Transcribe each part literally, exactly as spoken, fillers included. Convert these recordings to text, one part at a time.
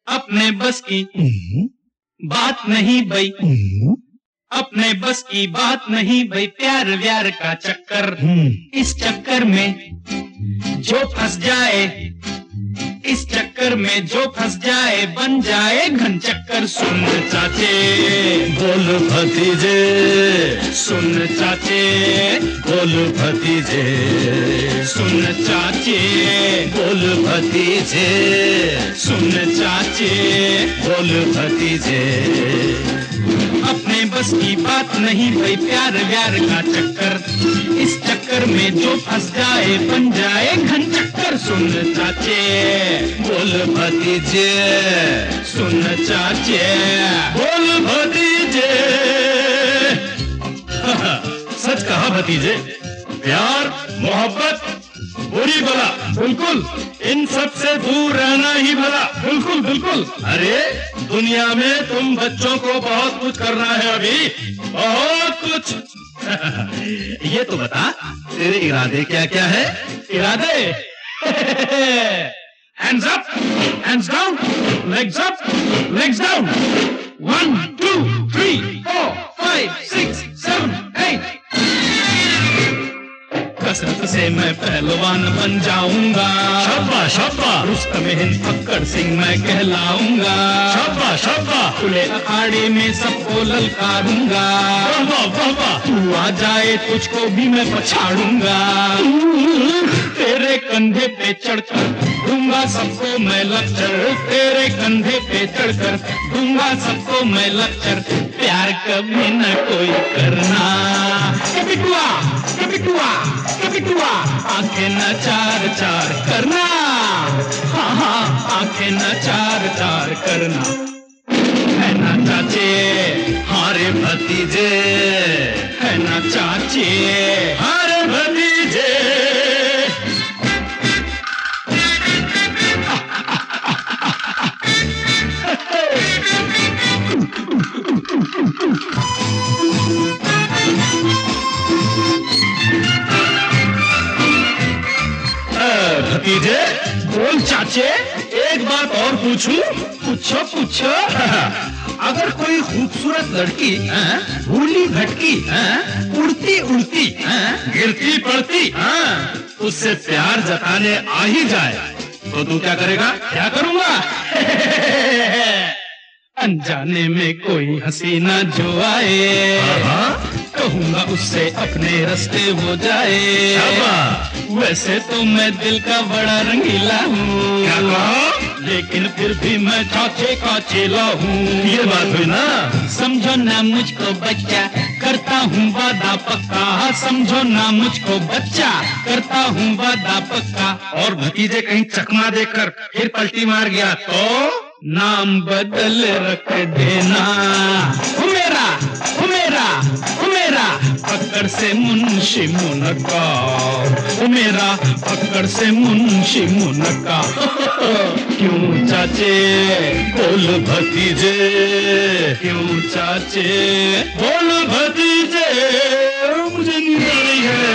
अपने बस की बात नहीं भई, अपने बस की बात नहीं भई, प्यार व्यार का चक्कर, इस चक्कर में जो फंस जाए, इस चक्कर में जो फंस जाए बन जाए घन चक्कर। सुन चाचे बोल भतीजे, सुन चाचे बोल भतीजे, सुन चाचे बोल भतीजे, सुन चाचे बोल भतीजे। अपने बस की बात नहीं भाई, प्यार व्यार का चक्कर, इस चक्कर में जो फंस जाए बन जाए घन चक्कर। सुन चाचे बोल भतीजे, सुन चाचे बोल भतीजे। सच कहा भतीजे, प्यार मोहब्बत बुरी भला, बिल्कुल इन सब से दूर रहना ही भला। बिल्कुल बिल्कुल। अरे दुनिया में तुम बच्चों को बहुत कुछ करना है अभी, बहुत कुछ। ये तो बता, तेरे इरादे क्या क्या है? इरादे hands up, hands down, legs up, legs down, one two three four five six seven eight. कसरत से मैं पहलवान बन जाऊंगा, शाबाश शाबाश। रुस्तम हिंद फक्कड़ सिंह मैं कहलाऊंगा, शाबाश शाबाश। खुले अखाड़े में सबको ललकारूंगा, वाह वाह वाह। तू आ जाए तुझको भी मैं पछाड़ूंगा, तेरे कंधे पे चढ़कर दूंगा सबको मैं लक्चर, तेरे कंधे पे चढ़कर दूंगा सबको मैं लक्चर। प्यार कभी न कोई करना, कभी टुआ कभी टुआ कभी टुआ, आंखें न चार चार करना, हाँ हाँ आंखें न चार चार करना, है ना चाचे? हारे भतीजे, है ना चाचे? हारे भतीजे। भतीजे बोल चाचे। एक बात और पूछूं? पूछो पूछो। अगर कोई खूबसूरत लड़की भूली भटकी उड़ती उड़ती गिरती पड़ती उससे प्यार जताने आ ही जाए तो तू क्या करेगा? क्या करूंगा? अनजाने में कोई हसीना जो आए, कहूंगा उससे अपने रास्ते वो जाए। वैसे तो मैं दिल का बड़ा रंगीला हूँ, क्या कहा? लेकिन फिर भी मैं चाचे का चेला हूँ। ये बात हुई ना? समझो ना मुझको बच्चा, करता हूँ वादा पक्का, समझो ना मुझको बच्चा, करता हूँ वादा पक्का। और भतीजे कहीं चकमा देकर फिर पलटी मार गया तो नाम बदल रख देना। ओ मेरा ओ मेरा ओ मेरा पकड़ से मुंशी मुनका, ओ मेरा पकड़ से मुंशी मुनका। क्यों चाचे बोल भतीजे, क्यों चाचे बोल भतीजे। मुझे नींद आ रही है।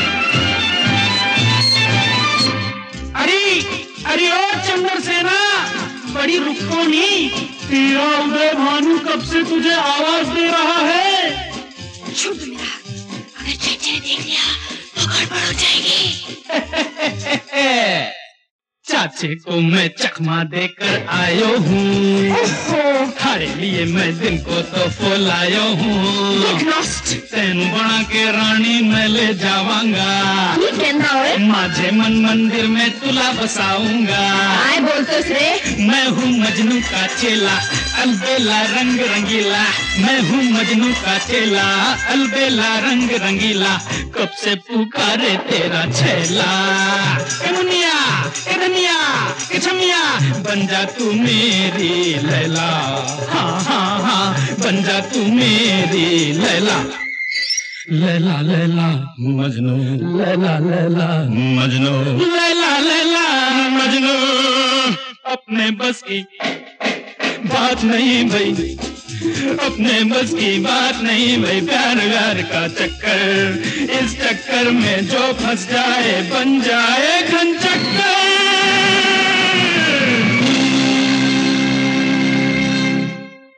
अरे अरे ओ चंद्र सेना, बड़ी रुको नहीं, तेरा उदय भानु कब से तुझे आवाज दे रहा है। छोड़ दो मेरा, अगर चाचा ने देख लिया तो गड़बड़ हो जाएगी। चाचे को मैं चकमा देकर आयो हूँ, थारे लिए मैं दिन को तो फुलायो हूँ। तेन बना के रानी मैं ले जावांगा, माझे मन मंदिर में तुला बसाऊंगा। आए बोल तो रे, मैं हूँ मजनू का चेला, अलबेला रंग रंगीला, मैं हूँ मजनू का चेला, अलबेला रंग रंगीला। कब से पुकारे तेरा छैला, ए मुनिया ए धनिया ए छमिया, बन जा तू मेरी लैला, हाँ हाँ हाँ बन जा तू मेरी लैला। लैला लैला मजनू, लैला लैला मजनू, लैला लैला मजनू। अपने बस की बात नहीं भई, अपने बस की बात नहीं भई, प्यार व्यार का चक्कर, इस चक्कर में जो फंस जाए बन जाए घन चक्कर।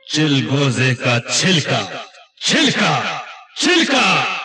चिलगोजे का छिलका छिलका छिलका।